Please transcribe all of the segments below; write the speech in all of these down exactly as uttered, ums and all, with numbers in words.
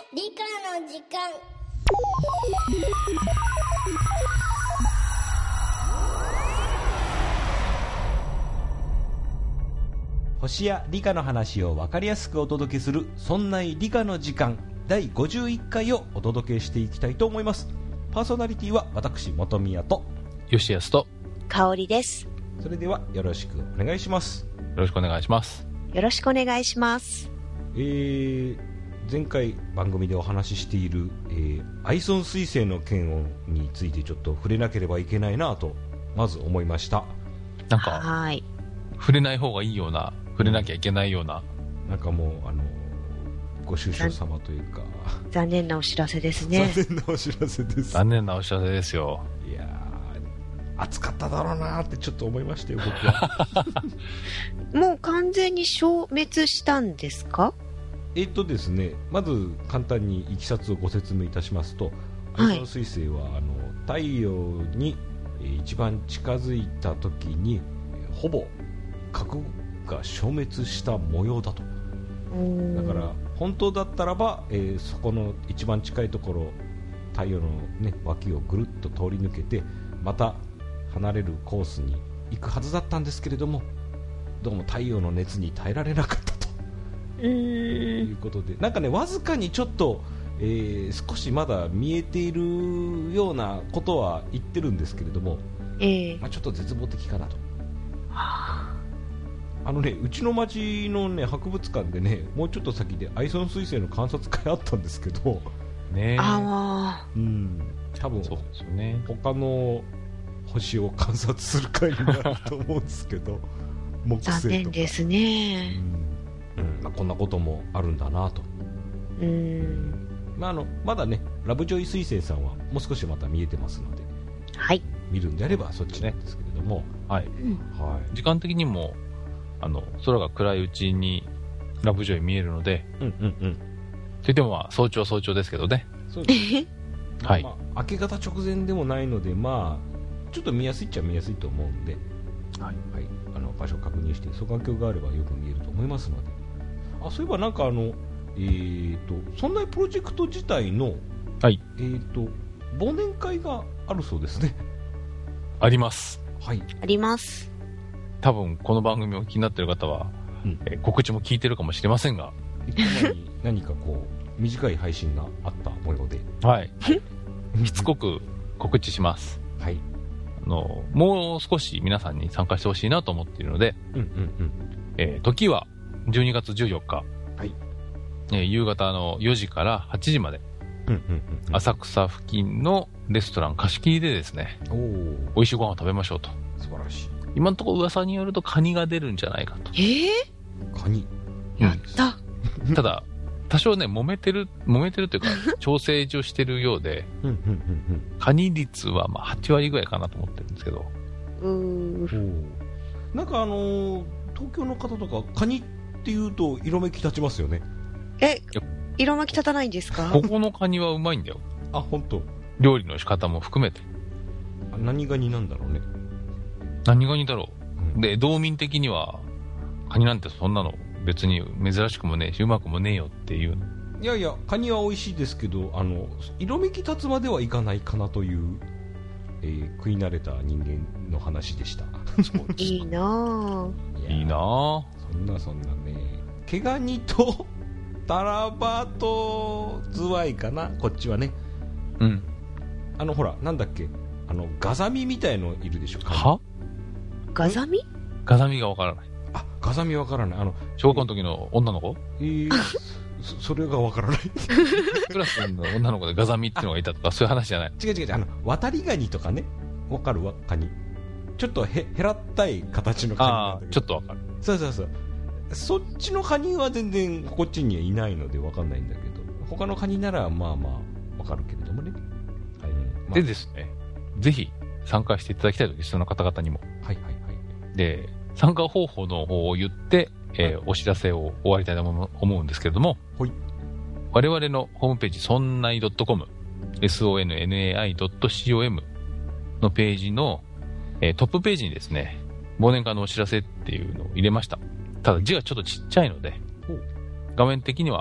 理科の時間。 星や理科の話を分かりやすくお届けする、そんな理科の時間だいごじゅういっかいをお届けしていきたいと思います。パーソナリティは私本宮と吉安と香織です。 それではよろしくお願いします。 よろしくお願いします。 よろしくお願いします。 えー、前回番組でお話ししている、えー、アイソン彗星の件についてちょっと触れなければいけないなとまず思いました。 なんかはい触れない方がいいような、触れなきゃいけないような、 なんかもうあのご愁傷様というか残念なお知らせですね。 残念なお知らせです。 残念なお知らせですよ。 いやー、暑かっただろうなってちょっと思いましたよ僕は。 もう完全に消滅したんですか？ えっとですね、まず簡単にいきさつをご説明いたしますと、 はいアイソン彗星はあの太陽にえー一番近づいた時にえーほぼ核が消滅した模様だと。だから本当だったらば、えーそこの一番近いところ、太陽の、ね、脇をぐるっと通り抜けてまた離れるコースに行くはずだったんですけれども、どうも太陽の熱に耐えられなかったとうーんいうことで、なんかね、わずかにちょっと、えー少しまだ見えているようなことは言ってるんですけれども、 ええまあ、ちょっと絶望的かなと。あのね、うちの町の、ね、博物館でね、もうちょっと先でアイソン彗星の観察会あったんですけど、 ねえ。 あうん、多分そうですよね。 他の星を観察する会になると思うんですけど、木あ星とか残念ですうね。 んうんまあ、こんなこともあるんだなと。 うーんまあ、あのまだね、ラブジョイ彗星さんはもう少しまた見えてますので、 はい、 見るんであればそっちなんですけれども、 はい。 うんは時間的にもあの空が暗いうちにラブジョイ見えるので、 い、うんうんうん、 といってもまあ早朝は早朝ですけどね。 そうですはいまあ、明け方直前でもないので、まあ、ちょっと見やすいっちゃ見やすいと思うんで、 はい。 はい、あの場所を確認して双眼鏡があればよく見えると思いますので。あ、そういえばなんかあの、えー、とそんなプロジェクト自体の、 はい。 えー、と忘年会があるそうですね。 あります。 はい、 あります。 多分この番組を気になっている方は、 うんえー告知も聞いてるかもしれませんが、 いっかまえに何かこう短い配信があった模様で、 はい。しつこく告知します。 はい、 あのもう少し皆さんに参加してほしいなと思っているので、 うんうんえー時はじゅうにがつじゅうよっか、 はいえー夕方のよじからはちじまで、 うんうんうんうん、 浅草付近のレストラン貸し切りでですね、 おー、 美味しいご飯を食べましょうと。 素晴らしい。 今のところ噂によるとカニが出るんじゃないかと。 えー、 カニ、 やった。 ただ多少ね揉めてる揉めてるというか調整上してるようで、 うんうんうんカニ率はまあはちわりぐらいかなと思ってるんですけど、 うーうんおー、なんかあのー東京の方とかカニっていうと色めき立ちますよね。 え、色巻き立たないんですか？ ここのカニはうまいんだよ。 あ、本当。 料理の仕方も含めて。 あ、何ガニなんだろうね。 何ガニだろうんう。で道民的にはカニなんてそんなの別に珍しくもねえしうまくもねえよっていう。 いやいや、カニは美味しいですけど、あの色めき立つまではいかないかなという、えー食い慣れた人間の話でした。 いいなぁ。 いいなぁ。 そんなそんなね、毛ガニとタラバとズワイかな、こっちはね。 うん。 あのほら、なんだっけ、あのガザミみたいのいるでしょ。カニはガザミ？ ガザミがわからない。 あ、ガザミわからない。あの小学校の時の女の子えーそ, それがわからない。 クラスの女の子でガザミっていうのがいたとかそういう話じゃない。 違う違う違う、あの渡りガニとかね、わかるわ、カニ。ちょっとへ平ったい形のカニなんああだけど、 ちょっとわかる。 そうそうそう、そっちのカニは全然こっちにはいないのでわかんないんだけど、他のカニならまあまあわかるけれどもね。はい、まあ、 でですね、ぜひ参加していただきたいと、ゲストの方々にも。 はいはいはい。 で、参加方法の方を言って、えーお知らせを終わりたいと思思うんですけれども、 はい、 我々のホームページ、そんない .com、ソンナイ .com のページの、えートップページにですね、忘年会のお知らせっていうのを入れました。ただ字がちょっとちっちゃいので、画面的には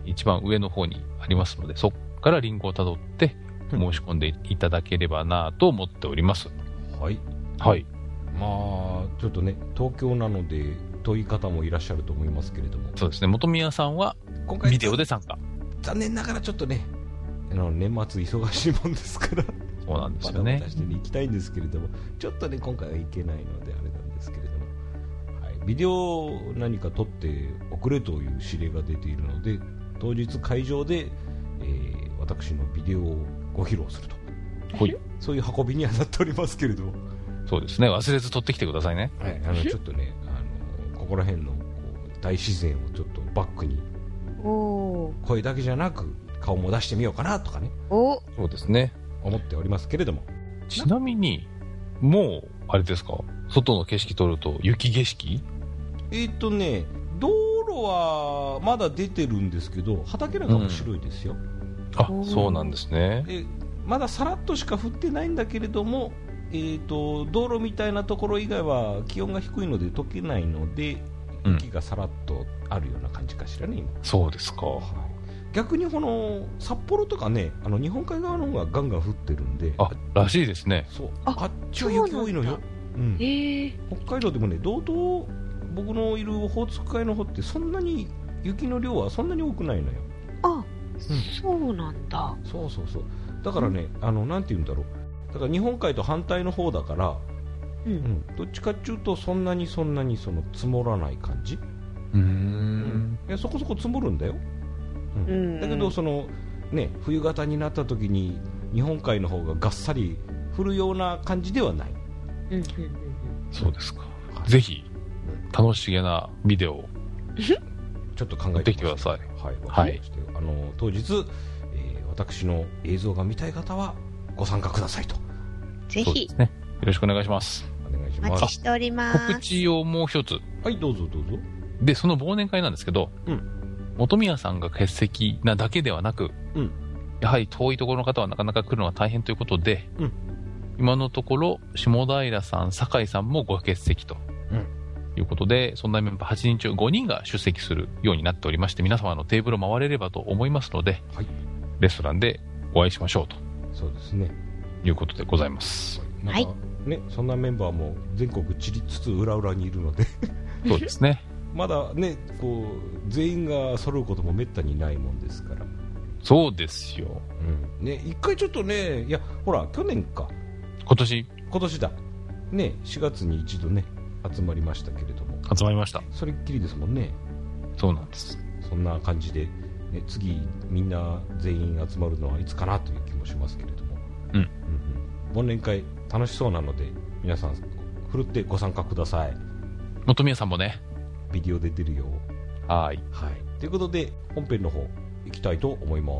一番上の方にありますので、そこからリンクをたどって申し込んでいただければなと思っております。 はい。 はい。 まあちょっとね、東京なので遠い方もいらっしゃると思いますけれども、 そうですね。本宮さんは今回ビデオで参加。 残念ながらちょっとね、あの年末忙しいもんですからそうなんですよね。 バタバタしてね行きたいんですけれども、ちょっとね今回は行けないのであれなんですけれども、はい、ビデオを何か撮って送れという指令が出ているので、当日会場で、えー私のビデオをご披露すると、 ほい。 そういう運びにはなっておりますけれども、 そうですね。忘れず撮ってきてくださいね。 はい、あのちょっとね、あのここら辺のこう大自然をちょっとバックに、 おー。 声だけじゃなく顔も出してみようかなとかねお、 そうですね。 思っておりますけれども、 ちなみに、もう、あれですか、外の景色撮ると雪景色？ えーっとね道路はまだ出てるんですけど、畑なんかも白いですよ、 あ、そうなんですね。 でまださらっとしか降ってないんだけれども、えーっと道路みたいなところ以外は気温が低いので溶けないので、 うん雪がさらっとあるような感じかしらね今。 そうですか。 逆にこの札幌とかね、あの日本海側の方がガンガン降ってるんで、 あ、らしいですね。 そう、 ああっちは雪多いのよ。うんえー、 北海道でもね、道東、僕のいるオホーツク海の方ってそんなに雪の量はそんなに多くないのよ。 あ、そうなんだ。 そうそうそう。だからね、あのなんて言うんだろう。だから日本海と反対の方だから、 う。 うんん、どっちかっていうとそんなにそんなにその積もらない感じ。 うーん。 いやそこそこ積もるんだよ。うんうんだけどそのね、冬型になった時に日本海の方ががっさり降るような感じではない。 うんうんそうですか。 はいぜひ、楽しげなビデオをちょっと考撮えてってきてください。 はい、わはいかりましたよ。あの当日、えー私の映像が見たい方はご参加くださいとぜひそうですね。よろしくお願いします。 お願いしおます。 待ちしております。 告知をもう一つ。 はい、どうぞどうぞ。 で、その忘年会なんですけど、 うん本宮さんが欠席なだけではなく、 うんやはり遠いところの方はなかなか来るのが大変ということで、 うん今のところ、下平さん、酒井さんもご欠席と。 うんいうことで、そんなメンバーはちにん中ごにんが出席するようになっておりまして、皆様のテーブルを回れればと思いますので、 はいレストランでお会いしましょうとそうですね。 いうことでございます。 なんかね、そんなメンバーも全国散りつつ裏裏にいるのでそうですね。 まだね、こう全員が揃うこともめったにないもんですから、 そうですよ。 うんね、一回ちょっとね、いやほら去年か今年今年だね、しがつに一度ね集まりましたけれども、 集まりました。 それっきりですもんね。 そうなんです。 そんな感じで、ね、次みんな全員集まるのはいつかなという気もしますけれども、 うんうんうん、忘年会楽しそうなので皆さんふるってご参加ください。 本宮さんもね。 ビデオで出るよ。 はい。 はい、ということで本編の方行きたいと思います。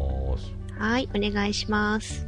はい、お願いします。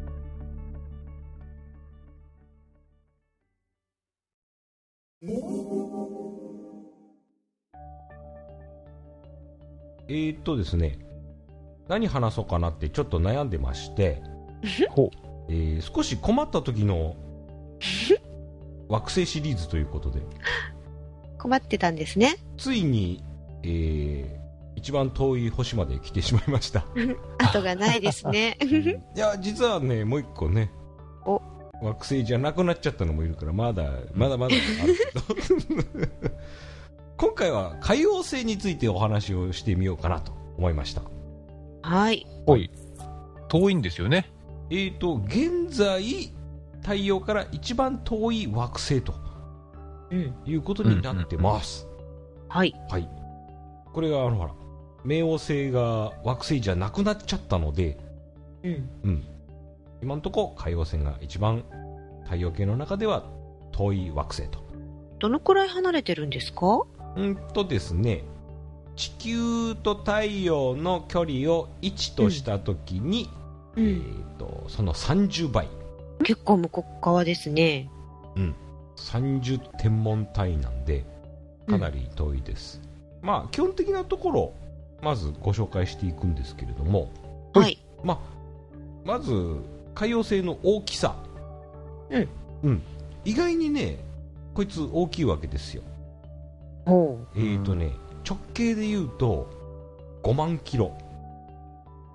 えー、っとですね、何話そうかなってちょっと悩んでましてほう。 えー少し困った時の惑星シリーズということで、 困ってたんですね。 ついに、えー一番遠い星まで来てしまいました後がないですね。 いや実はね、もう一個ね、 お惑星じゃなくなっちゃったのもいるからまだまだまだあるけど今回は海王星についてお話をしてみようかなと思いました。 はい。 ほい。遠いんですよね。 えーと現在太陽から一番遠い惑星とうん。 いうことになってます。 はい。 はい。これがあのほら冥王星が惑星じゃなくなっちゃったので、 うん。 うん、今のところ海王星が一番太陽系の中では遠い惑星と。 どのくらい離れてるんですか？ うんとですね、地球と太陽の距離をいちとしたときに、 うん。 えーとそのさんじゅうばい、 結構向こう側ですね。 さんじゅうてんもん単位なんでかなり遠いです、まあ基本的なところまずご紹介していくんですけれども、 はい。 まあ、まず海王星の大きさ、 うんうん、意外にねこいつ大きいわけですよ。 ほえーとね直径でいうとごまんキロ、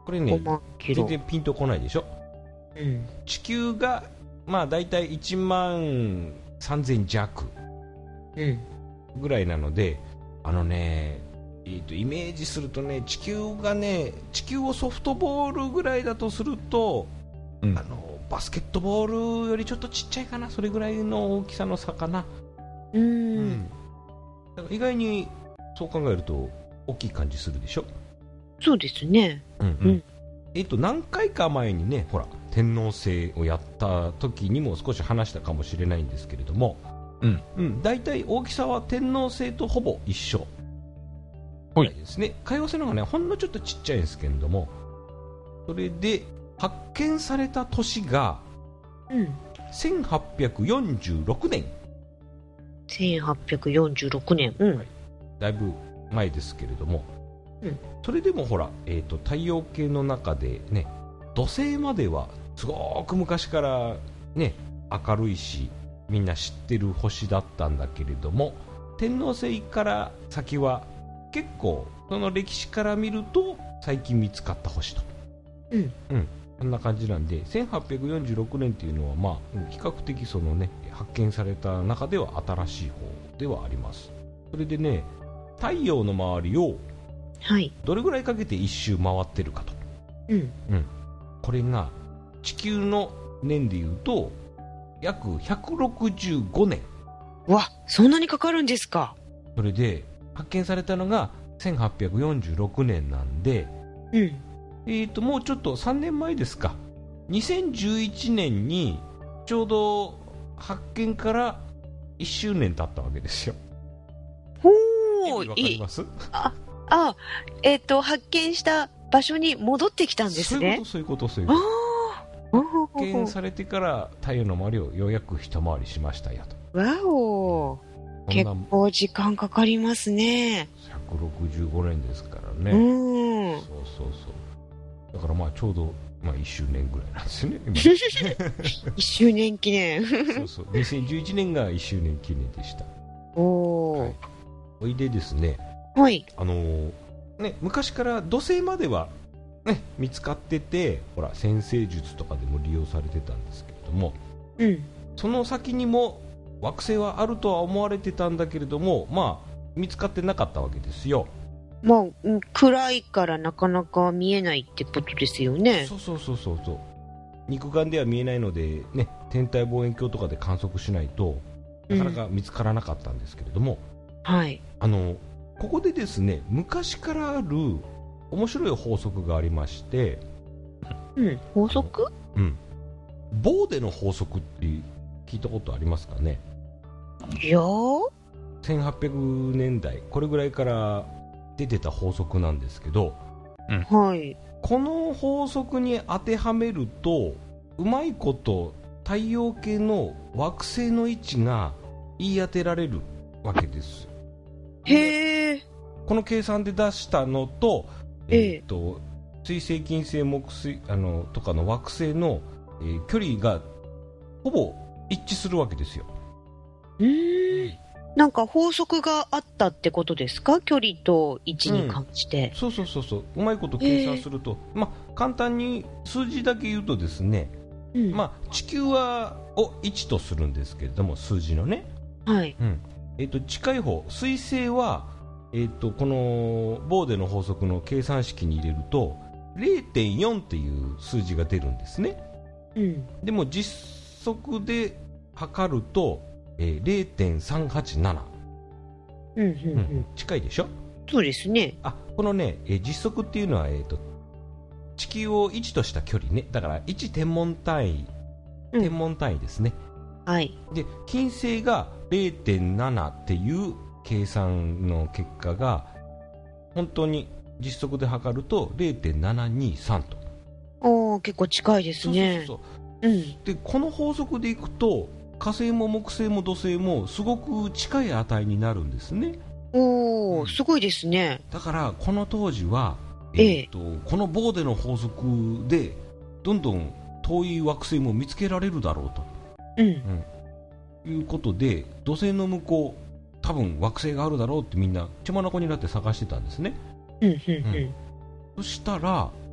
これねごまんキロ。 全然ピンとこないでしょ。 うん。 地球がまあだいたいいちまんさんぜん弱うん。 ぐらいなので、あのね、えーとイメージするとね、地球がね、地球をソフトボールぐらいだとすると、 うん。 あのバスケットボールよりちょっとちっちゃいかな、それぐらいの大きさの差かな。 う。 うんん、だから意外にそう考えると大きい感じするでしょ。 そうですね。 うんうんうんえっと何回か前にね、ほら天王星をやった時にも少し話したかもしれないんですけれども、 うん。 うん、だいたい大きさは天王星とほぼ一緒ほいぐらいですね。海王星の方がねほんのちょっとちっちゃいんですけれども、それで発見された年がうん。 せんはっぴゃくよんじゅうろくねん、 せんはっぴゃくよんじゅうろくねん。うん。 だいぶ前ですけれども、 うんそれでもほら、えーと太陽系の中でね、土星まではすごく昔からね明るいしみんな知ってる星だったんだけれども、天王星から先は結構その歴史から見ると最近見つかった星と、 うんうんこんな感じなんで、せんはっぴゃくよんじゅうろくねんっていうのは、まあ、うん比較的その、ね、発見された中では新しい方ではあります。それでね、太陽の周りをはい。 どれぐらいかけて一周回ってるかと、 うん。 これが地球の年でいうと約ひゃくろくじゅうごねん。 わ、そんなにかかるんですか。 それで発見されたのがせんはっぴゃくよんじゅうろくねんなんで、 うん。 えー、ともうちょっとさんねんまえですか、にせんじゅういちねんにちょうど発見からいっしゅうねん経ったわけですよ。 ほ意味わかー、いい。 ります？ あ、えっ、と、発見した場所に戻ってきたんですね。 そういうことそういうことそういうあことあ、 発見されてから太陽の周りをようやく一回りしましたよと。 わお、結そんな構時間かかりますね。 ひゃくろくじゅうごねんですからうね、 ん。 そうそうそうだからまあちょうど、まあ、いっしゅうねんぐらいなんですよね今いっしゅうねん記念。 そうそうにせんじゅういちねんがいっしゅうねん記念でした。 おー。 おいでですね、 はい。 あのーね、昔から土星までは、ね、見つかってて、ほら占星術とかでも利用されてたんですけれども、 うん。 その先にも惑星はあるとは思われてたんだけれども、まあ、見つかってなかったわけですよ。 まあ、うん暗いからなかなか見えないってことですよね。 そうそうそうそうそう肉眼では見えないので、ね、天体望遠鏡とかで観測しないとなかなか見つからなかったんですけれども、 はい。 あのここでですね、昔からある面白い法則がありまして、 うん。法則？ うん、ボーデの法則って聞いたことありますかね。 いやー。 せんはっぴゃくねんだいこれぐらいから出てた法則なんですけど、 はい。 この法則に当てはめるとうまいこと太陽系の惑星の位置が言い当てられるわけです。 へー。 この計算で出したのと、 えええーと水星金星木星あのとかの惑星の、えー距離がほぼ一致するわけですよ。 うーん。なんか法則があったってことですか？距離と位置に関して。 そうそうそうそううまいこと計算すると、まあ、簡単に数字だけ言うとですね、 うん。 まあ、地球はをいちとするんですけれども、数字のね、 はい。 うんえー、と近い方水星は、えー、とこのボーデの法則の計算式に入れると れいてんよん っていう数字が出るんですね。 うん。 でも実測で測ると、えー、れいてんさんはちなな、 うん。うん。ううんん。 近いでしょ。 そうですね。 あこのね、えー実測っていうのは、えー、と地球をいちとした距離ね、だからいち天文単位うん天文単位ですね。 はい。 で金星が れいてんなな っていう計算の結果が本当に実測で測ると れいてんななにさん と。 おー、結構近いですそうそうね。 そううん。 でこの法則でいくと火星も木星も土星もすごく近い値になるんですね。 おー、すごいですね。 だからこの当時は、 ええーとこのボーデの法則でどんどん遠い惑星も見つけられるだろうとうん。 いうことで、土星の向こう多分惑星があるだろうってみんな血眼になって探してたんですね。 うん。うん。 そしたら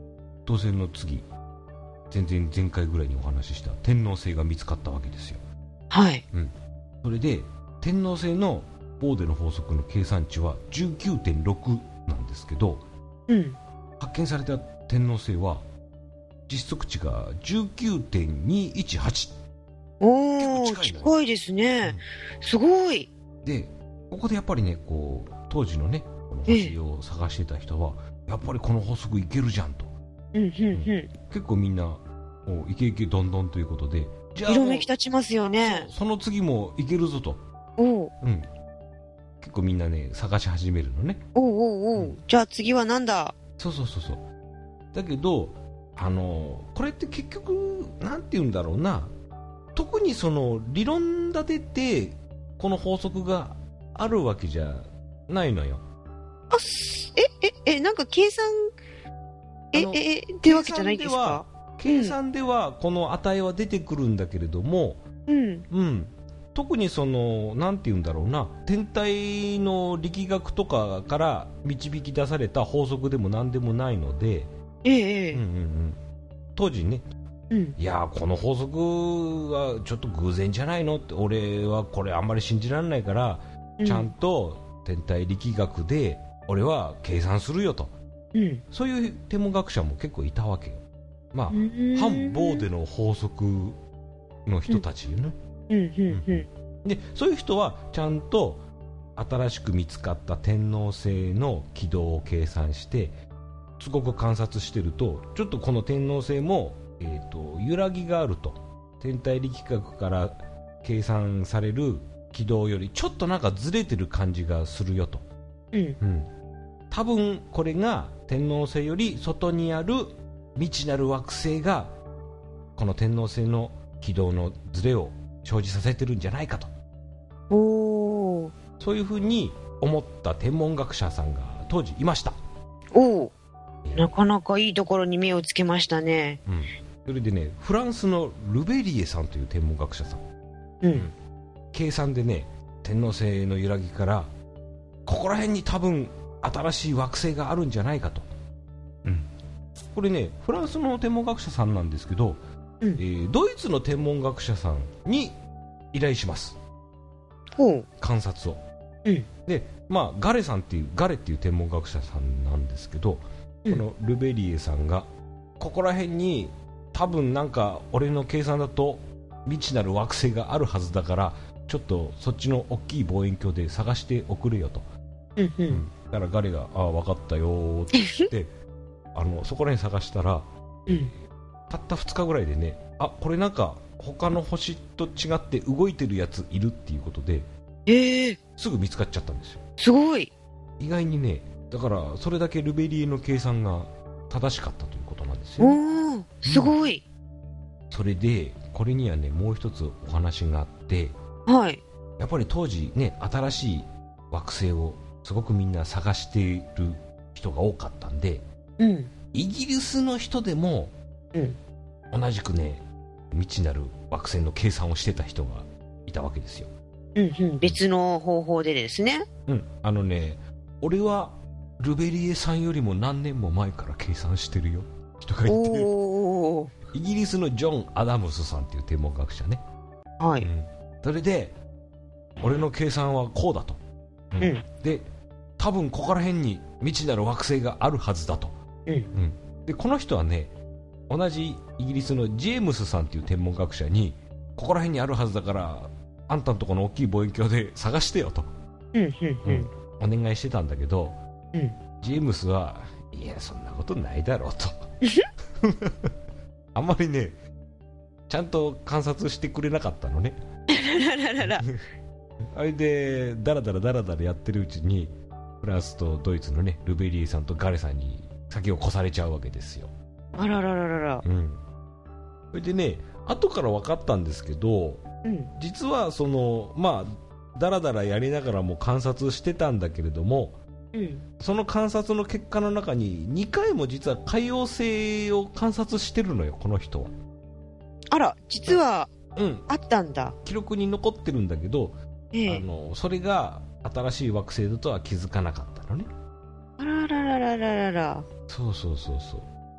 当選の次、全然前回ぐらいにお話しした天王星が見つかったわけですよ。 はい。 うん。それで天王星のボーデの法則の計算値は じゅうきゅうてんろく なんですけど、 うん。 発見された天王星は実測値が じゅうきゅうてんにいちはち。 おー、 近いのよ近いですね。すごい。 で、ここでやっぱりね、こう当時のね、この星を探してた人は、やっぱりこの法則いけるじゃんと。 うんうんうん。 結構みんな、おいけいけどんどんということで、じゃあ色めき立ちますよね。 そその次もいけるぞと。 おううん。結構みんなね、探し始めるのね。 おうおうおう、 うんじゃあ次はなんだ。 そうそうそうそう。だけど、あのこれって結局なんて言うんだろうな。特にその理論立ててこの法則があるわけじゃないのよ。 あ、すえ、え、え、なんか計算、え、 あのえ、え、ってわけじゃないですか？ 計算ではこの値は出てくるんだけれども、 うん。 うん、特にそのなんて言うんだろうな、天体の力学とかから導き出された法則でも何でもないので、 ええ、えうんうんうん、当時ね、 うん。 いやーこの法則はちょっと偶然じゃないのって、俺はこれあんまり信じられないから、 うん。 ちゃんと天体力学で俺は計算するよと、 うん。 そういう天文学者も結構いたわけよ。まあ、 うーん反ボーデの法則の人たちよね、 うん、うん、うん。 でそういう人はちゃんと新しく見つかった天王星の軌道を計算してすごく観察してると、ちょっとこの天王星も、えーと、揺らぎがあると。天体力学から計算される軌道よりちょっとなんかずれてる感じがするよと、 うん。 うん、多分これが天王星より外にある未知なる惑星がこの天王星の軌道のずれを生じさせてるんじゃないかと、 おー。 そういうふうに思った天文学者さんが当時いました。 おー。なかなかいいところに目をつけましたね。 うん、それでね、フランスのルベリエさんという天文学者さん、 うん。 計算でね、天王星の揺らぎからここら辺に多分新しい惑星があるんじゃないかと、うん、これねフランスの天文学者さんなんですけど、 うんえードイツの天文学者さんに依頼します、 ほう。 観察を。 うん。 で、まあ、ガレさんっていうガレっていう天文学者さんなんですけど、 うんこのルベリエさんがここら辺に多分なんか俺の計算だと未知なる惑星があるはずだから、ちょっとそっちの大きい望遠鏡で探しておくれよと、 うん、ううんん。 だからガレがああ分かったよーって言ってあのそこら辺探したら、 うん。 たったふつかぐらいでね、あこれなんか他の星と違って動いてるやついるっていうことでええ、 すぐ見つかっちゃったんですよ。 すごい。 意外にね、だからそれだけルベリエの計算が正しかったということなんですよ、 おー、すごい。 それでこれにはねもう一つお話があって、 はい。 やっぱり当時ね新しい惑星をすごくみんな探している人が多かったんで、 うん。 イギリスの人でもうん。 同じくね未知なる惑星の計算をしてた人がいたわけですよ。 うん、うん。別の方法でですね。 うんあのね、俺はルベリエさんよりも何年も前から計算してるよ人がいて、 おー。 イギリスのジョン・アダムスさんっていう天文学者ね、 はい。 うんそれで俺の計算はこうだと、うんうんで多分ここら辺に未知なる惑星があるはずだと、 うん。 うんでこの人はね同じイギリスのジェームスさんっていう天文学者にここら辺にあるはずだからあんたのとこの大きい望遠鏡で探してよと、 うん、うん、うん。 お願いしてたんだけど、 うんジェームスはいやそんなことないだろうとあんまりねちゃんと観察してくれなかったのねらららら。 あれでダラダラダラダラやってるうちにフランスとドイツのねルベリエさんとガレさんに先を越されちゃうわけですよ。 あららららら。 うんそれでね後から分かったんですけど、 うん。 実はそのまあダラダラやりながらも観察してたんだけれども、 うん。 その観察の結果の中ににかいも実は海洋星を観察してるのよこの人は。 あら、実はうんあったんだ。 記録に残ってるんだけど、 ええ。 あのそれが新しい惑星だとは気づかなかったのね。 あららららららら。 そうそうそうそう。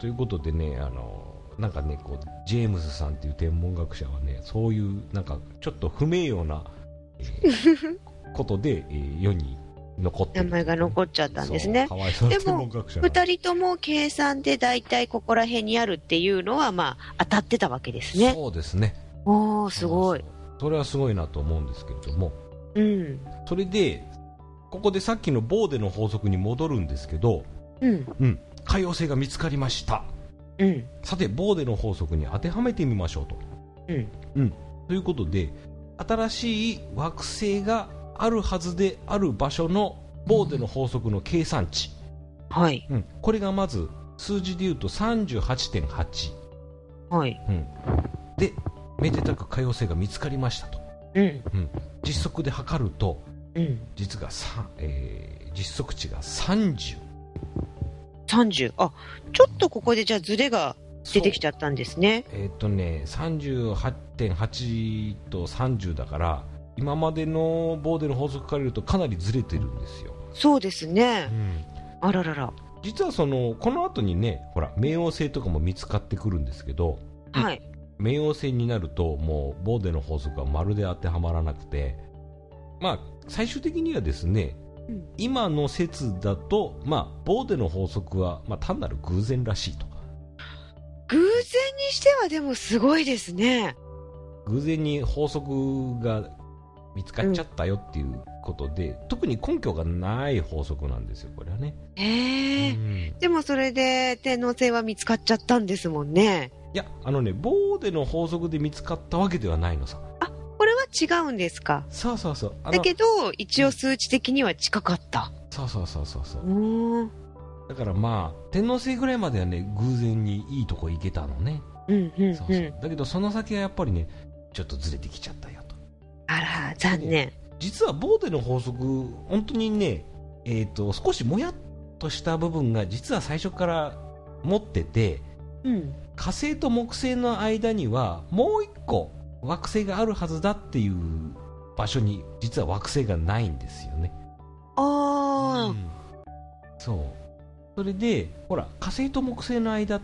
ということでね、あのなんかねこうジェームズさんっていう天文学者はね、そういうなんかちょっと不名誉な、えー、ことで、えー、世に残ってる、 名前が残っちゃったんですね。 かわいそうなでも天文学者二人とも計算でだいたいここら辺にあるっていうのはまあ当たってたわけですね。 そうですね。 おー、すごい。 そうそう、それはすごいなと思うんですけれども、 うん。 それでここでさっきのボーデの法則に戻るんですけど、 うんうん、海洋星が見つかりました。 うん。 さてボーデの法則に当てはめてみましょうと。 うんうん、ということで新しい惑星があるはずである場所のボーデの法則の計算値、 はい。 うん、これがまず数字でいうと さんじゅうはちてんはち、 はい。 うん、でめでたく海洋星が見つかりましたと、 うん。 うん、実測で測るとうん。 実がさ、えー、実測値がさんじゅう。 さんじゅう。あ、ちょっとここでじゃあズレが出てきちゃったんですね。 えーっとね さんじゅうはちてんはち とさんじゅうだから今までのボーデの法則から言うとかなりずれてるんですよ、 そうですねう。ん、 あららら。 実はそのこの後にねほら冥王星とかも見つかってくるんですけど、 はい。 冥王星になるともうボーデの法則はまるで当てはまらなくて、まあ最終的にはですね、 うん、 今の説だと、まあ、ボーデの法則は、まあ、単なる偶然らしいと。 偶然にしてはでもすごいですね。 偶然に法則が見つかっちゃったよっていうことで、うん、特に根拠がない法則なんですよこれはね。 へえ、 うん、 でもそれで天王星は見つかっちゃったんですもんね。 いやあのねボーデの法則で見つかったわけではないのさ。 あ、これは違うんですか。 そうそうそう。あのだけど一応数値的には近かった。 そうそうそうそうそう。 うん。 だからまあ天王星ぐらいまではね偶然にいいとこ行けたのね。 うんうんうん。 そうそう。だけどその先はやっぱりねちょっとずれてきちゃったよと。 あら残念。 実はボーデの法則本当にね、えーと、少しもやっとした部分が実は最初から持ってて、 うん、 火星と木星の間にはもう一個惑星があるはずだっていう場所に実は惑星がないんですよね。 ああ、うん、 そう。それでほら火星と木星の間って、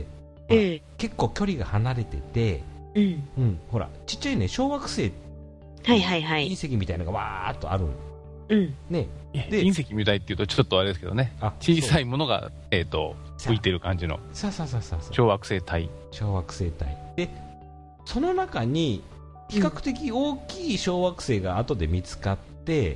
ええ、 結構距離が離れてて、 うんうん、ほらちっちゃいね小惑星、 はいはいはい、 隕石みたいなのがわーっとある、 うんね、 で隕石みたいっていうとちょっとあれですけどね、小さいものが、えー、と浮いてる感じの小惑星帯小惑星帯で、その中に比較的大きい小惑星が後で見つかって、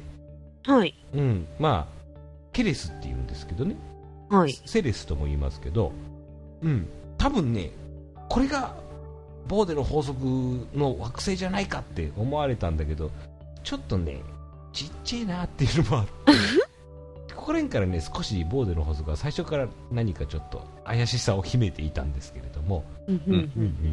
うん、はい、 うん、まあケレスっていうんですけどね、 はい、 セレスとも言いますけど、うん、多分ねこれがボーデの法則の惑星じゃないかって思われたんだけど、ちょっとねちっちゃいなっていうのもあってここら辺からね少しボーデの法則は最初から何かちょっと怪しさを秘めていたんですけれども、 うんうんうん、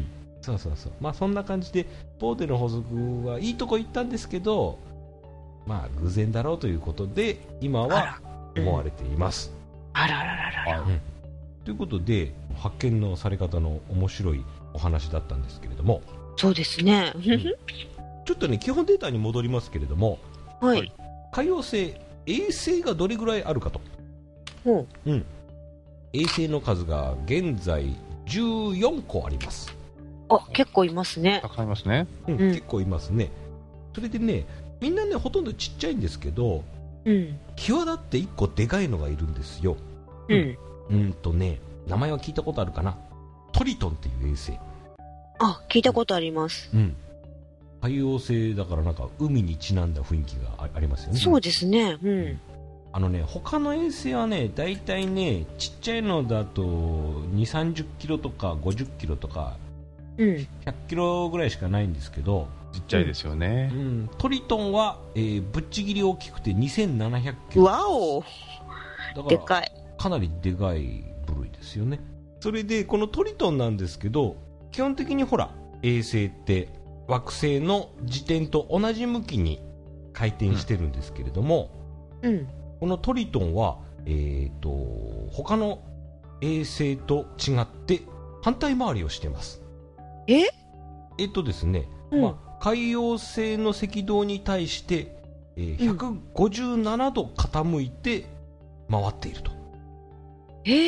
そうそうそう、まあそんな感じでボーデの法則はいいとこ行ったんですけど、まあ偶然だろうということで今は思われています。 あららららら、 うん、ということで発見のされ方の面白いお話だったんですけれども、 そうですね、うん、ちょっとね基本データに戻りますけれども、 はい、 海王星衛星がどれぐらいあるかと、 う、 うん、衛星の数が現在じゅうよんこあります。 あ、結構いますね。 たくさんいますね、 うん、結構いますね。それでねみんなねほとんどちっちゃいんですけど、 うん、 際立っていっこでかいのがいるんですよ。 うん、 うんとね名前は聞いたことあるかな、トリトンっていう衛星。 あ、聞いたことあります。 うん、海王星だからなんか海にちなんだ雰囲気が あ, ありますよね。 そうですね、うん、 あのね他の衛星はねだいたいねちっちゃいのだとにじゅう、さんじゅっキロとかごじゅっキロとか、 うん、 ひゃっキロぐらいしかないんですけど、 ちっちゃいですよね、 うん、トリトンは、えー、ぶっちぎり大きくてにせんななひゃくキロ。 わお、 だからでかい、 かなりでかい部類ですよね。それでこのトリトンなんですけど、基本的にほら衛星って惑星の自転と同じ向きに回転してるんですけれども、 うん、 このトリトンは、えーと、他の衛星と違って反対回りをしてます。 ええっとですね、うん、まあ、海王星の赤道に対して、えー、ひゃくごじゅうななど傾いて回っていると、 うん、へ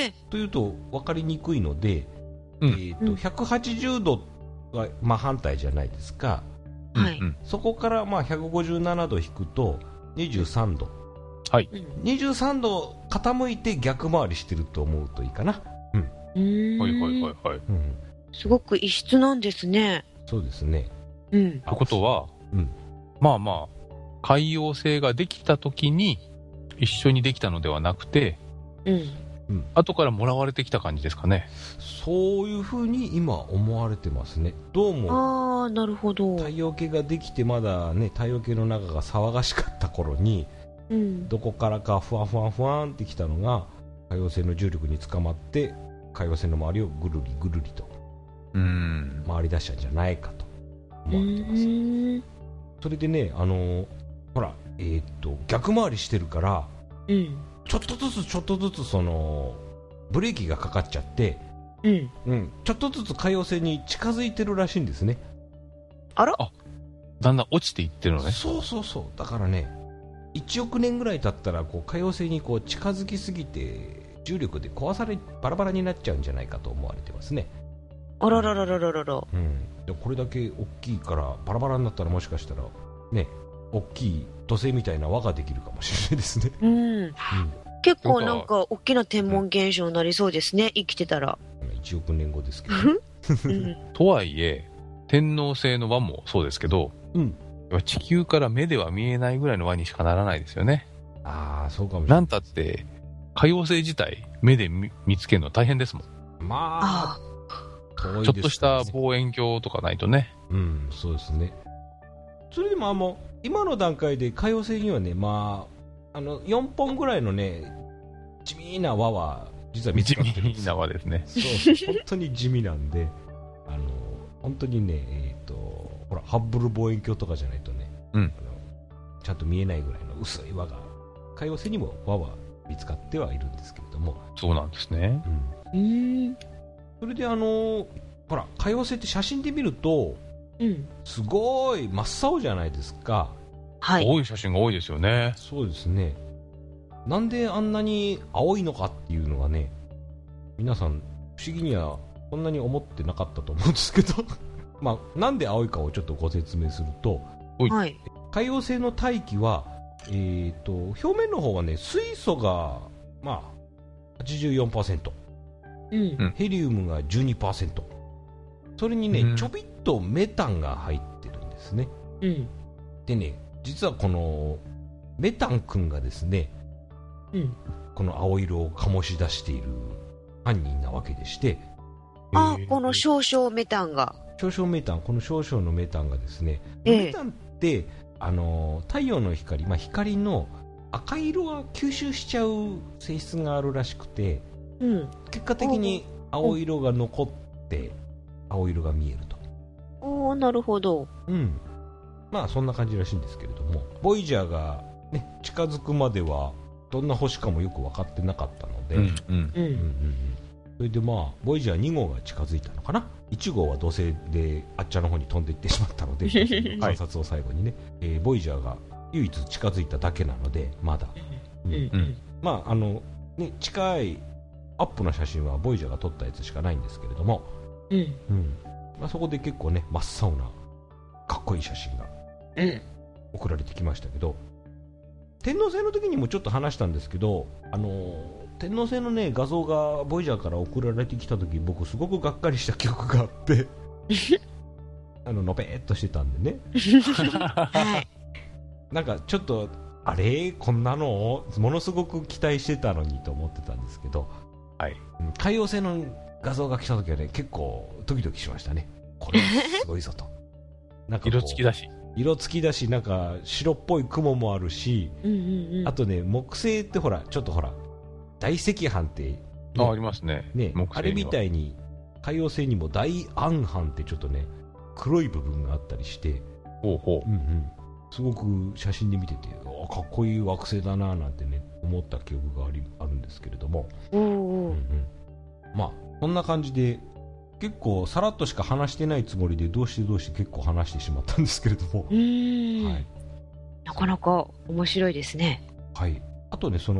えというと分かりにくいので、 うんえーとうんひゃくはちじゅうどが真反対じゃないですか。 はいうんうんそこからまあひゃくごじゅうななど引くとにじゅうさんど、 はい。 うんにじゅうさんど傾いて逆回りしてると思うといいかな。 うーんはいはいはいはい。 うん、 すごく異質なんですね。 そうですね。 うん。 ってことは、 うんまあまあ、海洋性ができた時に一緒にできたのではなくて、 うん。 後からもらわれてきた感じですかね。 そういうふうに今思われてますね。どうもああ、なるほど。 太陽系ができてまだね、太陽系の中が騒がしかった頃にうん。 どこからかふわふわふわんってきたのが海洋星の重力につかまって海洋星の周りをぐるりぐるりとうーん。 回り出したんじゃないかとう思われてます。 ーん。 それでね、あのーほら、えーっと逆回りしてるからうん。 ちょっとずつちょっとずつそのブレーキがかかっちゃって、 うん。 うん、ちょっとずつ海洋星に近づいてるらしいんですね。 あらあだんだん落ちていってるのね。 そうそうそう、だからねいちおくねんぐらい経ったらこう海洋星にこう近づきすぎて重力で壊されバラバラになっちゃうんじゃないかと思われてますね。 あららららららら。 うん、でこれだけ大きいからバラバラになったらもしかしたらね大きい土星みたいな輪ができるかもしれないですね。 うん。結構なんか大きな天文現象になりそうですね。生きてたら。 うん、いちおくねんごですけど、 うん。 とはいえ、天王星の輪もそうですけど、 うん、 地球から目では見えないぐらいの輪にしかならないですよね。 ああそうかもしれな。 ないんたって、海王星自体、目で見見つけるの大変ですもん。 まああ遠いちょっとしですからねた望遠鏡とかないとね。 うんそうですね。それでもあの今の段階で海洋星にはね、まあ、あのよんぽんぐらいのね地味な輪は実は見つ地かってるんです味な輪ですね。 そうそう本当に地味なんで、あの本当にね、えー、とほらハッブル望遠鏡とかじゃないとね、 うんあのちゃんと見えないぐらいの薄い輪が海洋星にも輪は見つかってはいるんですけれども、 そうなんですね。 うん、 うーん。 それであのほら海洋星って写真で見るとうん。 すごい真っ青じゃないですか。 はい。 多い写真が多いですよね。 そうですね。なんであんなに青いのかっていうのがね、皆さん不思議にはこんなに思ってなかったと思うんですけどまあなんで青いかをちょっとご説明すると、 はい。 海洋星の大気は、えー、と表面の方はね水素が、まあ、はちじゅうよんパーセント、 うん。 うんヘリウムが じゅうにパーセント、それにね、 うんちょびっとメタンが入ってるんですね。 うん。 でね、実はこのメタン君がですね、 うん。 この青色を醸し出している犯人なわけでして、 あえー、 この少々メタンが。 少々メタン、この少々のメタンがですね、 ええメタンってあの太陽の光、まあ、光の赤色は吸収しちゃう性質があるらしくて、 うん。 結果的に青色が残って青色が見えると、 おー、なるほど。 うん、まあそんな感じらしいんですけれども、ボイジャーが、ね、近づくまではどんな星かもよく分かってなかったので、 うんうん。 ううんうんうんん。 それでまあボイジャーに号が近づいたのかな。いち号は土星であっちゃの方に飛んでいってしまったので土星の観察を最後にね、えーボイジャーが唯一近づいただけなのでまだ、 う。 うんんまああのね近いアップの写真はボイジャーが撮ったやつしかないんですけれども、 うん。 うんまあ、そこで結構ね真っ青なかっこいい写真がうん。 送られてきましたけど、天王星の時にもちょっと話したんですけど、あのー天王星のね画像がボイジャーから送られてきた時僕すごくがっかりした記憶があってあののべーっとしてたんでね、 はい。 なんかちょっとあれこんなのものすごく期待してたのにと思ってたんですけど、 はい。 うん海洋星の画像が来た時はね結構ドキドキしましたね。これはすごいぞとなんかこう色付きだし。 色付きだし、なんか白っぽい雲もあるし、 うんうんうん。 あとね木星ってほらちょっとほら大赤斑って、ねあ、ありますね。 ね木星にはあれみたいに海洋星にも大暗斑ってちょっとね黒い部分があったりして、 ほうほうんうん、すごく写真で見ててあかっこいい惑星だななんてね思った記憶がありあるんですけれども、 おーうんおー。 うん、まあこんな感じで結構さらっとしか話してないつもりでどうしてどうして結構話してしまったんですけれども、 うーん。 はいなかなか面白いですね。 はい、あとねその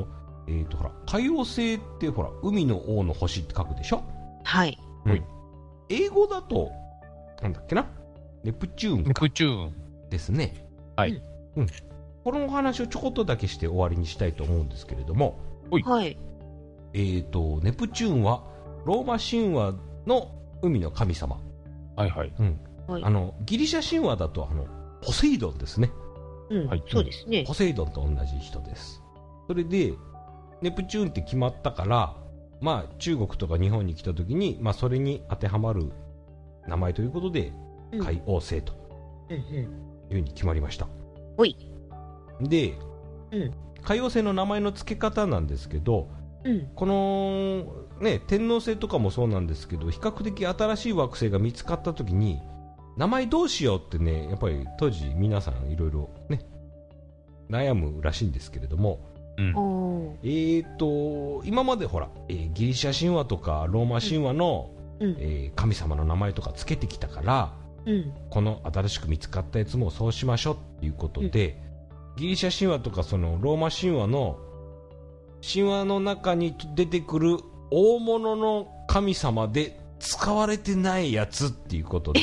えーとほら海王星ってほら海の王の星って書くでしょ。 はい。 うん、英語だとなんだっけな、ネプチューンかネプチューンですね。 はい、 うん、このお話をちょこっとだけして終わりにしたいと思うんですけれども、 はい。 えーとネプチューンはローマ神話の海の神様。 はいはい。 うん、はい、あのギリシャ神話だとあのポセイドンですね。 うん、はい、そうですね。 ポセイドンと同じ人です。それでネプチューンって決まったから、まあ、中国とか日本に来た時に、まあ、それに当てはまる名前ということで、うん、海王星というふうに決まりました。 おいで、 うん、 海王星の名前の付け方なんですけど、 うん、 この、ね、天王星とかもそうなんですけど、比較的新しい惑星が見つかった時に名前どうしようってね、やっぱり当時皆さんいろいろね悩むらしいんですけれども、 うん、 えーと今までほら、えー、ギリシャ神話とかローマ神話の、 うんえー、神様の名前とかつけてきたから、 うん、 この新しく見つかったやつもそうしましょうっていうことで、うん、ギリシャ神話とかそのローマ神話の神話の中に出てくる大物の神様で使われてないやつっていうことで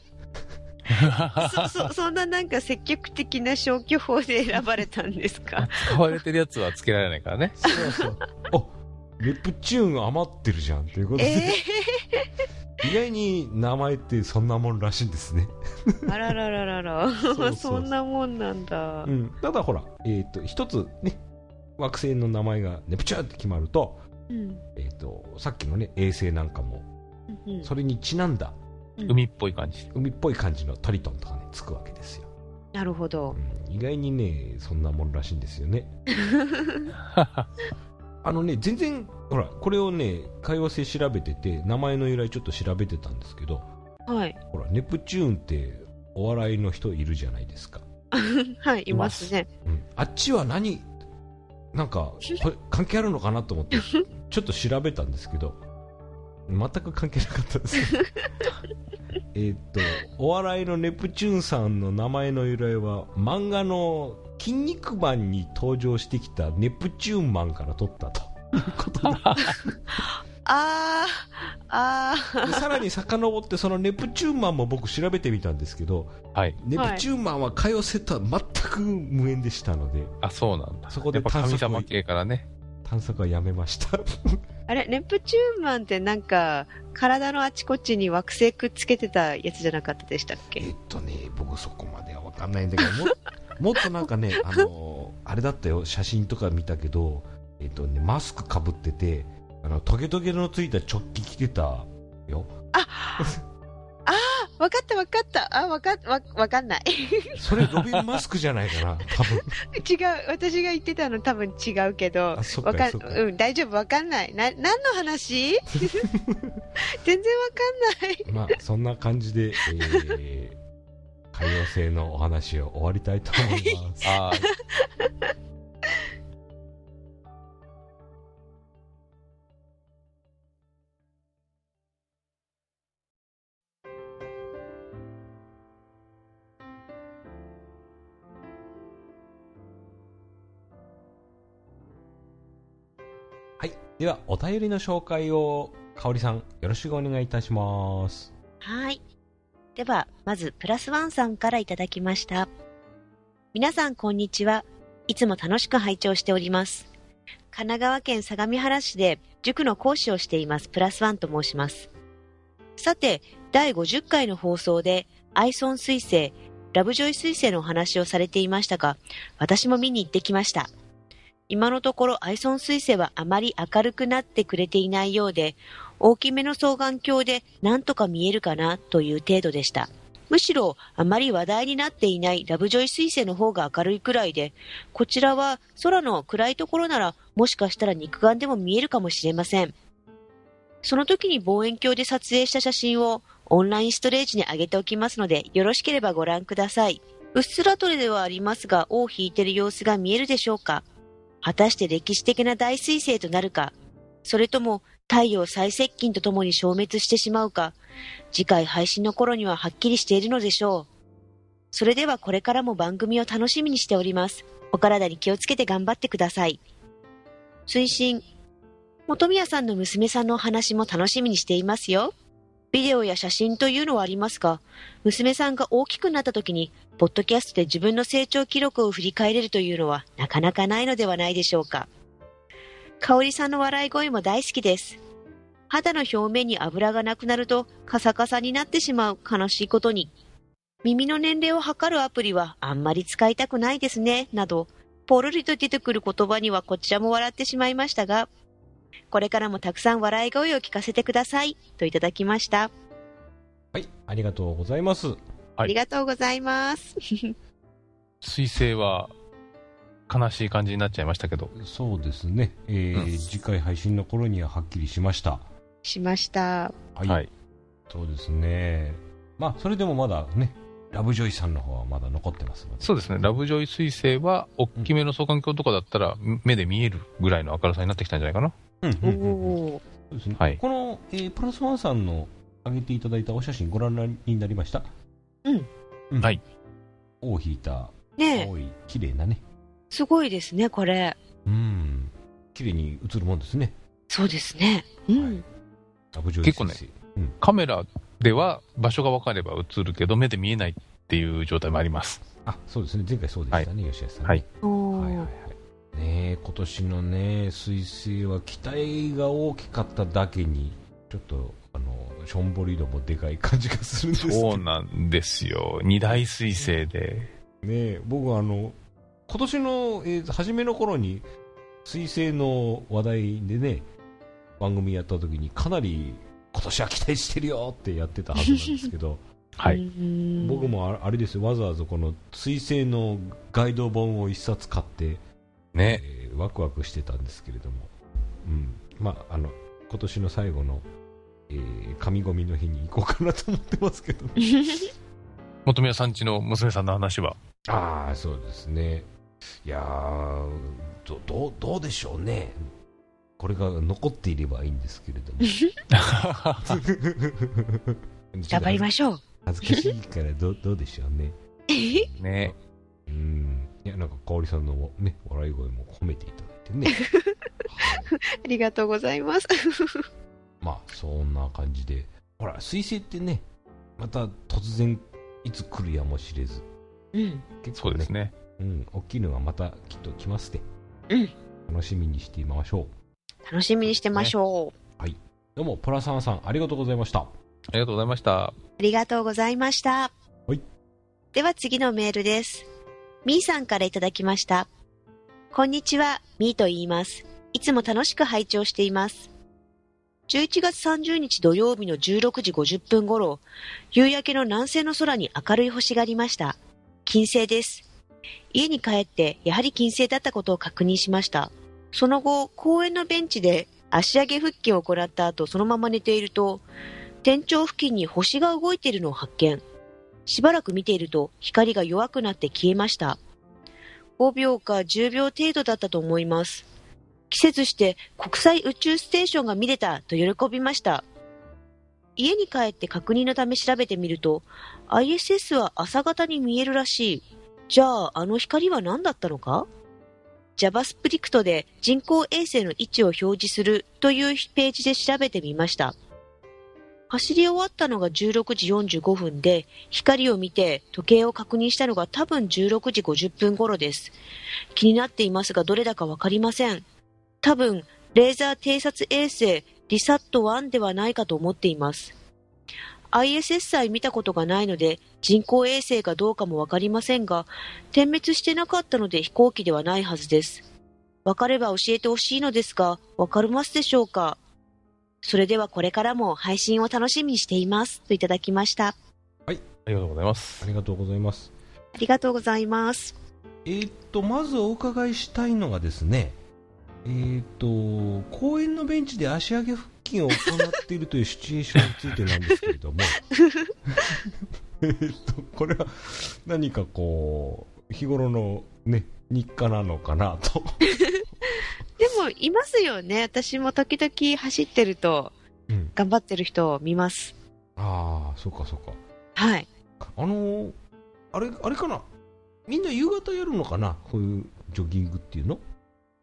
そ, そ, そんななんか積極的な消去法で選ばれたんですか。 使われてるやつはつけられないからね。 そうそうおネプチューン余ってるじゃんということで、えー、意外に名前ってそんなもんらしいんですね。 あらららららそうそうそんなもんなんだ、 うん、ただほら、えー、と一つね惑星の名前がネプチューンって決まると、 うんえー、とさっきのね衛星なんかも、うん、それにちなんだ海っぽい感じ海っぽい感じのトリトンとかねつくわけですよ。 なるほど、 うん、意外にねそんなもんらしいんですよね。あのね全然ほらこれをね海王星調べてて名前の由来ちょっと調べてたんですけど、 はい、 ほらネプチューンってお笑いの人いるじゃないですか。 はいいますね、 うん、あっちは何なんかこれ関係あるのかなと思ってちょっと調べたんですけど全く関係なかったですえっとお笑いのネプチューンさんの名前の由来は漫画の筋肉マンに登場してきたネプチューンマンから取ったということでああでさらに遡ってそのネプチューンマンも僕調べてみたんですけど、 はい、 ネプチューンマンは海王星とは全く無縁でしたので、 あそうなんだ。 そこで探索神様系からね探索はやめましたあれネプチューンマンってなんか体のあちこちに惑星くっつけてたやつじゃなかったでしたっけ。 えっとね僕そこまでは分かんないんだけど も, もっとなんかねあのあれだったよ写真とか見たけど、えっとね、マスクかぶっててあのトゲトゲのついたチョッキ着てたよ。 ああー分かった分かったあ分かわ分かんないそれロビンマスクじゃないかな多分違う私が言ってたの多分違うけどあそっかかそっか、 うん、大丈夫分かんないな何の話全然分かんないまあそんな感じで、えー、海王星のお話を終わりたいと思いますあはい、ではお便りの紹介をかおりさんよろしくお願いいたします。 はい。ではまずプラスワンさんからいただきました。皆さんこんにちは。いつも楽しく拝聴しております。神奈川県相模原市で塾の講師をしていますプラスワンと申します。さてだいごじゅっかいの放送でアイソン彗星ラブジョイ彗星のお話をされていましたが、私も見に行ってきました。今のところアイソン彗星はあまり明るくなってくれていないようで、大きめの双眼鏡でなんとか見えるかなという程度でした。むしろあまり話題になっていないラブジョイ彗星の方が明るいくらいで、こちらは空の暗いところならもしかしたら肉眼でも見えるかもしれません。その時に望遠鏡で撮影した写真をオンラインストレージに上げておきますので、よろしければご覧ください。うっすらとではありますが、尾を引いている様子が見えるでしょうか。果たして歴史的な大彗星となるか、それとも太陽最接近とともに消滅してしまうか、次回配信の頃にははっきりしているのでしょう。それではこれからも番組を楽しみにしております。お体に気をつけて頑張ってください。 推進。本宮さんの娘さんのお話も楽しみにしていますよ。ビデオや写真というのはありますが、娘さんが大きくなった時に、ポッドキャストで自分の成長記録を振り返れるというのはなかなかないのではないでしょうか。香織さんの笑い声も大好きです。肌の表面に油がなくなるとカサカサになってしまう悲しいことに。耳の年齢を測るアプリはあんまり使いたくないですね、など、ポロリと出てくる言葉にはこちらも笑ってしまいましたが、これからもたくさん笑い声を聞かせてくださいといただきました。 はい、ありがとうございます。 ありがとうございます。 彗星は悲しい感じになっちゃいましたけど。 そうですね、えーうん、次回配信の頃にははっきりしました。 しました。 はい、はい、そうですね。まあそれでもまだね、ラブジョイさんの方はまだ残ってますので。 そうですね、ラブジョイ彗星は大きめの双眼鏡とかだったら、うん、目で見えるぐらいの明るさになってきたんじゃないかな。 うんうんうんうん、そうですね、はい、この、えー、プラスワンさんの上げていただいたお写真ご覧になりました？ うん、 うん、はい。 尾を引いた、 ね、 青い綺麗なね。 すごいですねこれ。 うん、綺麗に映るもんですね。 そうですね、うん、はい、 ラブジョイ結構ね、うん、カメラでは場所が分かれば映るけど目で見えないっていう状態もあります。 あ、そうですね、前回そうでしたね、はい、吉安さん、ね、 はい、 はいはいはいね、今年のね彗星は期待が大きかっただけにちょっとあのしょんぼり度もでかい感じがするんですけど。 そうなんですよ、二大彗星でね、僕はあの今年の、えー、初めの頃に彗星の話題でね番組やった時にかなり今年は期待してるよってやってたはずなんですけどはい、 僕もあれですよ、わざわざこの彗星のガイド本を一冊買ってね、 えー、ワクワクしてたんですけれども、うん、まああの今年の最後の、えー、神々の日に行こうかなと思ってますけど、ね、 本宮さんちの娘さんの話は。 ああ、そうですね。いやー ど, ど, どうでしょうね。これが残っていればいいんですけれども頑張りましょう。 恥ずかしいからど, どうでしょうねね、 うん、いやなんか香織さんの、ね、笑い声も褒めていただいてね、はい、 ありがとうございますまあそんな感じで、ほら彗星ってねまた突然いつ来るやもしれず、 うん、 結構、ね、そうですね、 うん、大きいのがまたきっと来ますで、 うん、 楽しみにしていましょう。 楽しみにしてましょう、ね、 はい、どうもプラサンさんありがとうございました。 ありがとうございました。 ありがとうございました。 はい、 では次のメールです。みーさんからいただきました。こんにちは、みーと言います。いつも楽しく拝聴しています。じゅういちがつさんじゅうにち土曜日のじゅうろくじごじゅっぷん頃、夕焼けの南西の空に明るい星がありました。金星です。家に帰ってやはり金星だったことを確認しました。その後、公園のベンチで足上げ腹筋を行った後、そのまま寝ていると、天井付近に星が動いているのを発見。しばらく見ていると光が弱くなって消えました。ごびょうかじゅうびょう程度だったと思います。季節して国際宇宙ステーションが見れたと喜びました。家に帰って確認のため調べてみると アイエスエス は朝方に見えるらしい。じゃああの光は何だったのか？ JavaScript で人工衛星の位置を表示するというページで調べてみました。走り終わったのがじゅうろくじよんじゅうごふんで、光を見て時計を確認したのが多分じゅうろくじごじゅっぷん頃です。気になっていますがどれだかわかりません。多分レーザー偵察衛星リサットワンではないかと思っています。アイエスエス さえ見たことがないので人工衛星かどうかもわかりませんが、点滅してなかったので飛行機ではないはずです。わかれば教えてほしいのですが、わかりますでしょうか？それではこれからも配信を楽しみにしていますといただきました。 はい、 ありがとうございます。 ありがとうございます。 ありがとうございます。 えー、っとまずお伺いしたいのがですね、えー、っと公園のベンチで足上げ腹筋を行っているというシチュエーションについてなんですけれどもえっとこれは何かこう日頃のね日課なのかなとでもいますよね。私も時々走ってると頑張ってる人を見ます、 うん、ああそうかそうか。 はい、 あのー、あれあれかな、みんな夕方やるのかな、こういうジョギングっていうの。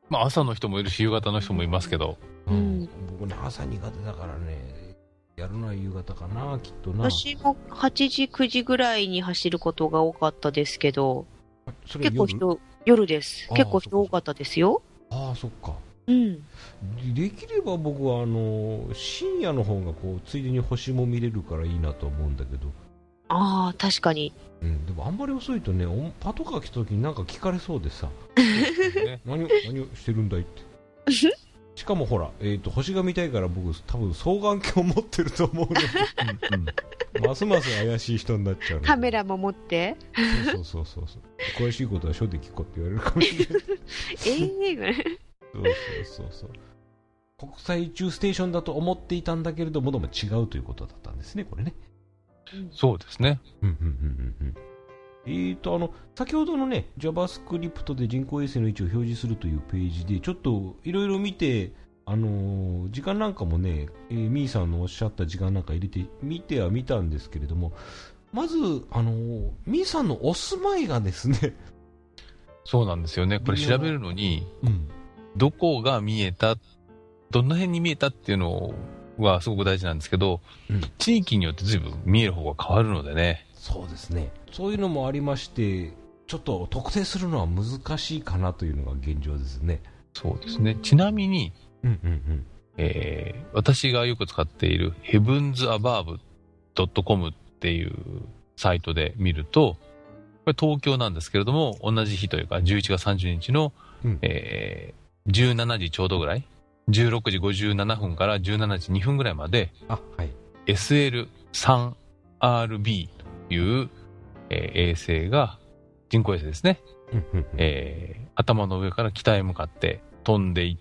まあ、朝の人もいるし夕方の人もいますけど、 うん僕ね朝苦手だからね、やるのは夕方かな、きっとな。 私もはちじ、くじぐらいに走ることが多かったですけど、 それ夜結構人、夜です。 あー結構人多かったですよ。 ああそっか。 うん。 できれば僕はあの深夜の方がこうついでに星も見れるからいいなと思うんだけど、 ああ、確かに。 うん、でもあんまり遅いとね、おパトカー来た時になんか聞かれそうでさ、 ね、 何を何をしてるんだいってしかもほら、えー、と星が見たいから僕多分双眼鏡持ってると思うのでうんうん、 ますます怪しい人になっちゃうのでカメラも持って。 そうそうそうそう詳しいことは書で聞こうって言われるかもしれないええぐらい。 そうそうそうそう、国際宇宙ステーションだと思っていたんだけれども、どうも違うということだったんですね、これね。 そうですね。 うんうんうんうんうん。えーとあの先ほどのね JavaScript で人工衛星の位置を表示するというページでちょっといろいろ見て、あのー時間なんかもね、えー、ミーさんのおっしゃった時間なんか入れて見ては見たんですけれども、まず、あのーミーさんのお住まいがですねそうなんですよね。これ調べるのに、 うんどこが見えた、どの辺に見えたっていうのはすごく大事なんですけど、 うん地域によって随分見える方が変わるのでね。 そうですね、そういうのもありまして、ちょっと特定するのは難しいかなというのが現状ですね。 そうですね。ちなみに、 うんうんうんえー私がよく使っている ヘブンズアバーブドットコム っていうサイトで見ると、これ東京なんですけれども、同じ日というかじゅういちがつさんじゅうにちの、 うんえーじゅうしちじちょうどぐらい、じゅうろくじごじゅうななふんからじゅうしちじにふんぐらいまで、 あはいエスエルスリーアールビー という、えー衛星が、人工衛星ですね、 うんうんうんえー頭の上から北へ向かって飛んでいって、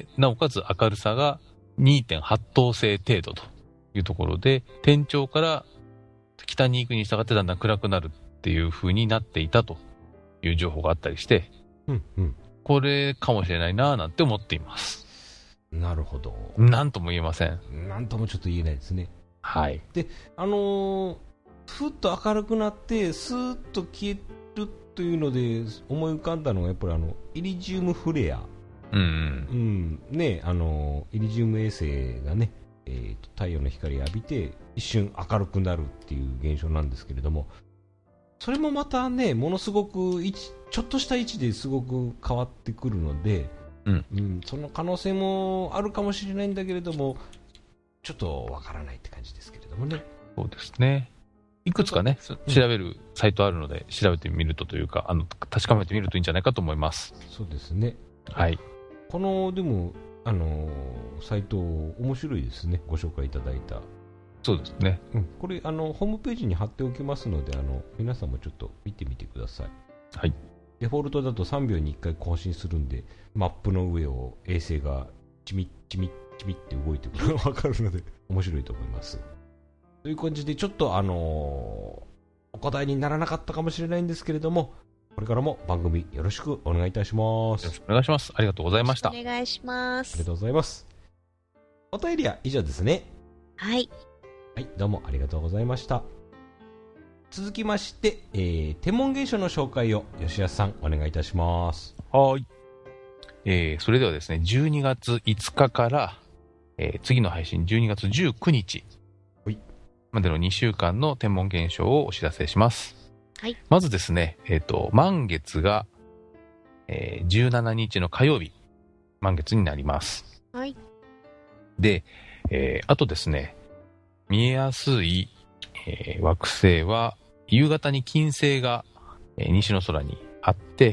なおかつ明るさが にてんはち 等星程度というところで、天頂から北に行くに従ってだんだん暗くなるっていう風になっていたという情報があったりして、 うんうんこれかもしれないなぁなんて思っています。 なるほど、 なんとも言えません。 なんともちょっと言えないですね。 はい。 あのーふっと明るくなってスーッと消えるというので思い浮かんだのがやっぱりあのイリジウムフレア、 うんうん。 うんね、あのイリジウム衛星がね、えーと太陽の光を浴びて一瞬明るくなるっていう現象なんですけれども、それもまたねものすごく位置ちょっとした位置ですごく変わってくるので、 うんうん、その可能性もあるかもしれないんだけれども、ちょっとわからないって感じですけれどもね。 そうですね。いくつかね、 うん調べるサイトあるので、調べてみるとというか、あの、確かめてみるといいんじゃないかと思います。 そうですね。 はい。 このでもあのサイト面白いですね、ご紹介いただいた。 そうですね。 うん、これあのホームページに貼っておきますので、あの皆さんもちょっと見てみてください。 はい。 デフォルトだとさんびょうにいっかい更新するんで、マップの上を衛星がチミッチミッチミッって動いてくるのが分かるので面白いと思います。という感じでちょっとあのーお答えにならなかったかもしれないんですけれども、これからも番組よろしくお願いいたします。 よろしくお願いします。ありがとうございました。 お願いしまありすが。とうございます。お便りは以上ですね。 はい。 はい、どうもありがとうございました。続きまして、えー天文現象の紹介を吉安さんお願いいたします。 はい。えー、それではですね、じゅうにがついつかから、えー次の配信じゅうにがつじゅうくにちはいまでのにしゅうかんの天文現象をお知らせします。 はい。 まずですね、えっ、と、満月が、えーじゅうしちにちの火曜日、満月になります。 はい。 で、えーあとですね、見えやすい、えー惑星は、夕方に金星が、えー西の空にあって、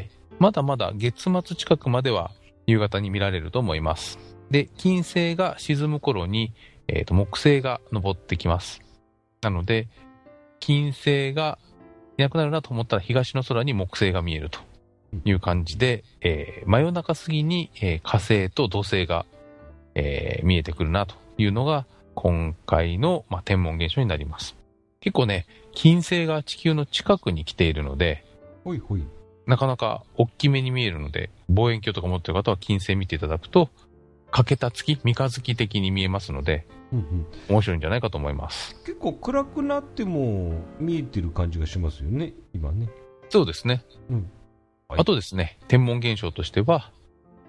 まだまだ月末近くまでは夕方に見られると思います。で、金星が沈む頃に、えーと木星が昇ってきます。なので、金星がいなくなるなと思ったら東の空に木星が見えるという感じで、えー真夜中過ぎに、えー火星と土星が、えー見えてくるなというのが今回の、まあ、天文現象になります。結構ね、金星が地球の近くに来ているので、 ほいほい。 なかなか大きめに見えるので、望遠鏡とか持っている方は金星見ていただくと、欠けた月、三日月的に見えますので、 うんうん、 面白いんじゃないかと思います。 結構暗くなっても見えてる感じがしますよね、今ね。 そうですね。 うんはいあとですね、天文現象としては、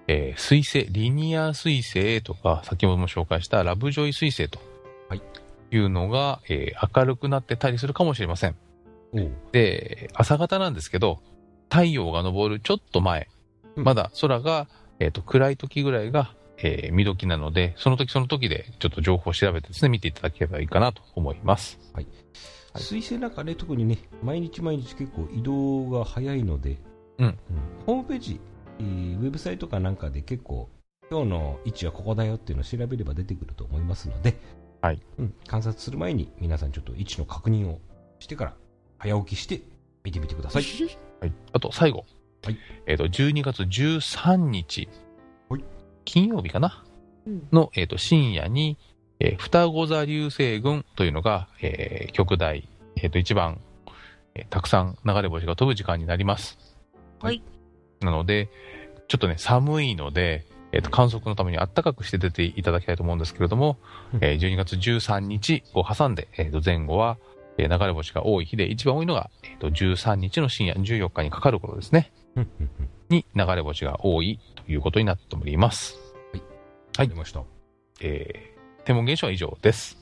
えー水星、リニア水星とか、先ほども紹介したラブジョイ水星というのが、えー明るくなってたりするかもしれません。 おうで、朝方なんですけど、太陽が昇るちょっと前、 うんまだ空が、えーと暗い時ぐらいが、えー見時なので、その時その時でちょっと情報を調べてですね、見ていただければいいかなと思います。はい水星なんかね、特にね、毎日毎日結構移動が早いので、 うんホームページ、えーウェブサイトかなんかで結構、今日の位置はここだよっていうのを調べれば出てくると思いますので、 はいうん、観察する前に皆さんちょっと位置の確認をしてから、早起きして見てみてください。 はい、あと最後、 はいえーとじゅうにがつじゅうさんにち、 はい金曜日かな、 うんの、えーと深夜に、えー双子座流星群というのが、えー極大、えーと一番、えーたくさん流れ星が飛ぶ時間になります。 はいなのでちょっとね寒いので、えーと観測のために暖かくして出ていただきたいと思うんですけれども、 うんえーじゅうにがつじゅうさんにちを挟んで、えーと前後は、えー流れ星が多い日で、一番多いのが、えーとじゅうさんにちの深夜、じゅうよっかにかかる頃ですねうんうんうんに流れ星が多いということになっております。はいわかりました。 えー、天文現象は以上です。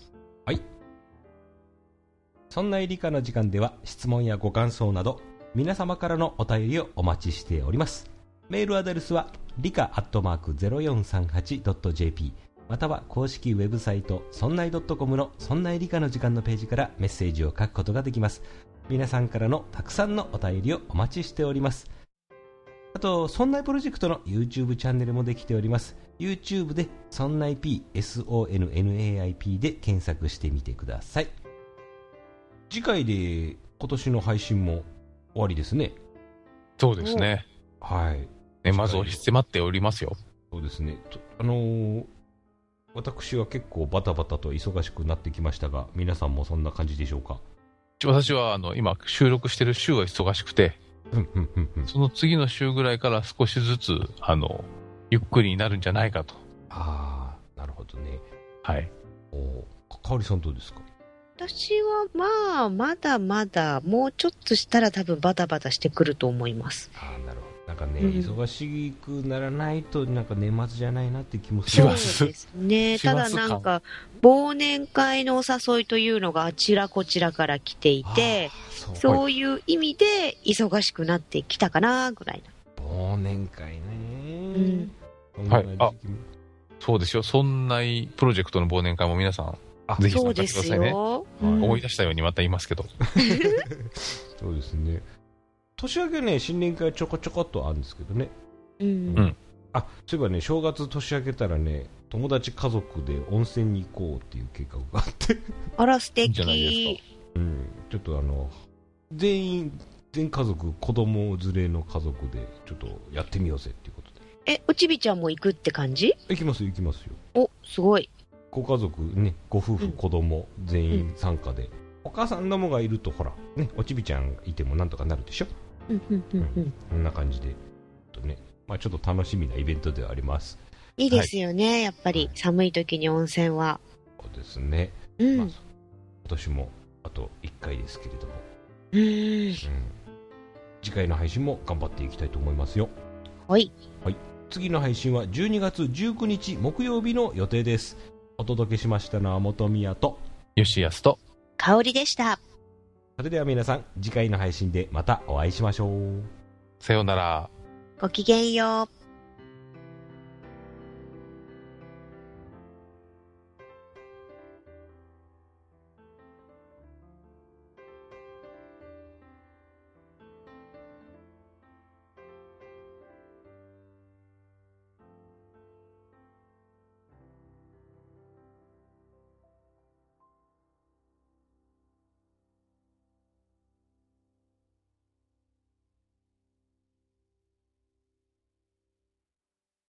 そんな理科の時間では質問やご感想など皆様からのお便りをお待ちしております。メールアドレスは理科アットマーク ゼロよんさんはちドットジェーピー または公式ウェブサイトそんない .com のそんない理科の時間のページからメッセージを書くことができます。皆さんからのたくさんのお便りをお待ちしております。あと、そんないプロジェクトの YouTube チャンネルもできております。YouTube でそんない P、エスオーエヌエヌエーアイピー で検索してみてください。次回で今年の配信も終わりですね。 そうですね。 はい。 年末を迫っておりますよ。 そうですね。とあのー私は結構バタバタと忙しくなってきましたが、皆さんもそんな感じでしょうか。 私はあの今収録してる週は忙しくて、 うんうんうんうん。 その次の週ぐらいから少しずつあのゆっくりになるんじゃないかと。 ああ、なるほどね。 はい。 おかかおりさんどうですか。 私はまあ、まだまだ、もうちょっとしたら多分バタバタしてくると思います。 ああ、なるほど。なんかね、 うん忙しくならないとなんか年末じゃないなって気もしますそうですね。 しますかただなんか、忘年会のお誘いというのがあちらこちらから来ていて、 あーそうそういう意味で忙しくなってきたかな、ぐらいな。 忘年会ね、 んそんな時期もそうですよ。そんなプロジェクトの忘年会も皆さんあぜひ参加そうですしてくださいね。 よ。 うん思い出したようにまた言いますけど。 そうですね。年明けね、新年会ちょこちょこっとあるんですけどね。 うんうんあ、そういえばね、正月年明けたらね、友達家族で温泉に行こうっていう計画があって、 あら、素いいんじゃないです敵。 うん、ちょっとあの、全員、全家族、子供連れの家族で、ちょっとやってみようぜっていうことで。 え、うちびちゃんも行くって感じ？ 行きますよ、行きますよ。 お、すごい。 ご家族ね、ご夫婦、 うん子供全員参加で、お母さんどもがいると、ほら、ね、おちびちゃんいてもなんとかなるでしょ。 うんうんうんうんこんな感じで、とね、まあちょっと楽しみなイベントではあります。 いいですよね、やっぱり寒い時に温泉は。 そうですね。 うん。 まあ今年もあといっかいですけれども、 うん。 うん、次回の配信も頑張っていきたいと思いますよ。 はい。 次の配信はじゅうにがつじゅうくにち木曜日の予定です。お届けしましたのは本宮と、 吉安と香りでした。 それでは皆さん、次回の配信でまたお会いしましょう。 さようなら。 ごきげんよう。